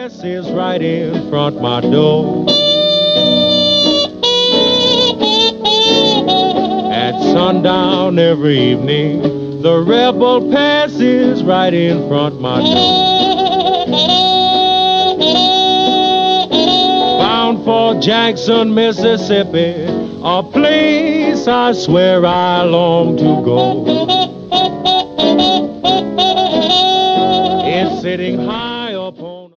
passes right in front my door. At sundown every evening, the rebel passes right in front my door. Bound for Jackson, Mississippi, a place I swear I long to go.